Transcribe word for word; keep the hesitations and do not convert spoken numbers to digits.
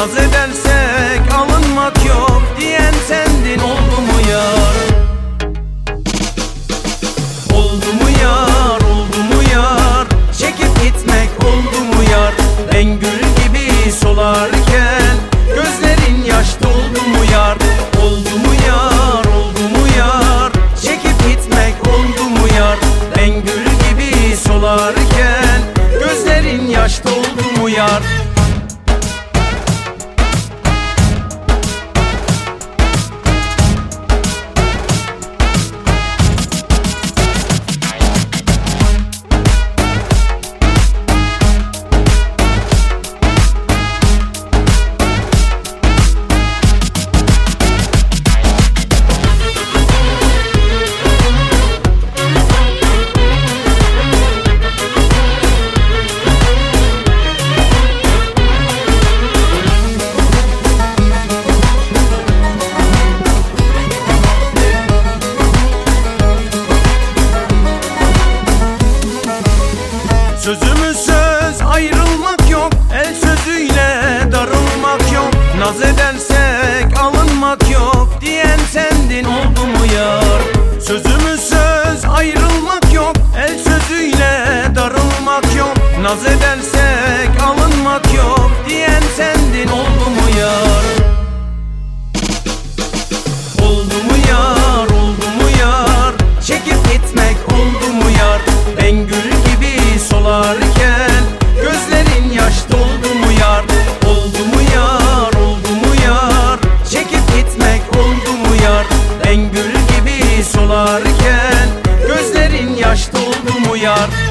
Naz edersek alınmak yok diyen sendin, oldu mu yar? Oldu mu yar, oldu mu yar? Çekip gitmek oldu mu yar? Ben gül gibi solarken gözlerin yaş doldu mu yar? Oldu mu yar, oldu mu yar? Çekip gitmek oldu mu yar? Ben gül gibi solarken gözlerin yaş doldu mu yar? Sözümüz söz, ayrılmak yok, el sözüyle darılmak yok. Naz edersek alınmak yok diyen sendin, oldu mu yar? Sözümüz söz, ayrılmak yok, el sözüyle darılmak yok. Naz edersek alınmak yok diyen sendin, oldu mu yar? Oldu mu yar, oldu mu yar? Çekip gitmek oldu mu yar? Ben gül gibi solarken gözlerin yaş doldu mu yar? Oldu mu yar, oldu mu yar? Çekip gitmek oldu mu yar? Ben gül gibi solarken gözlerin yaş doldu mu yar?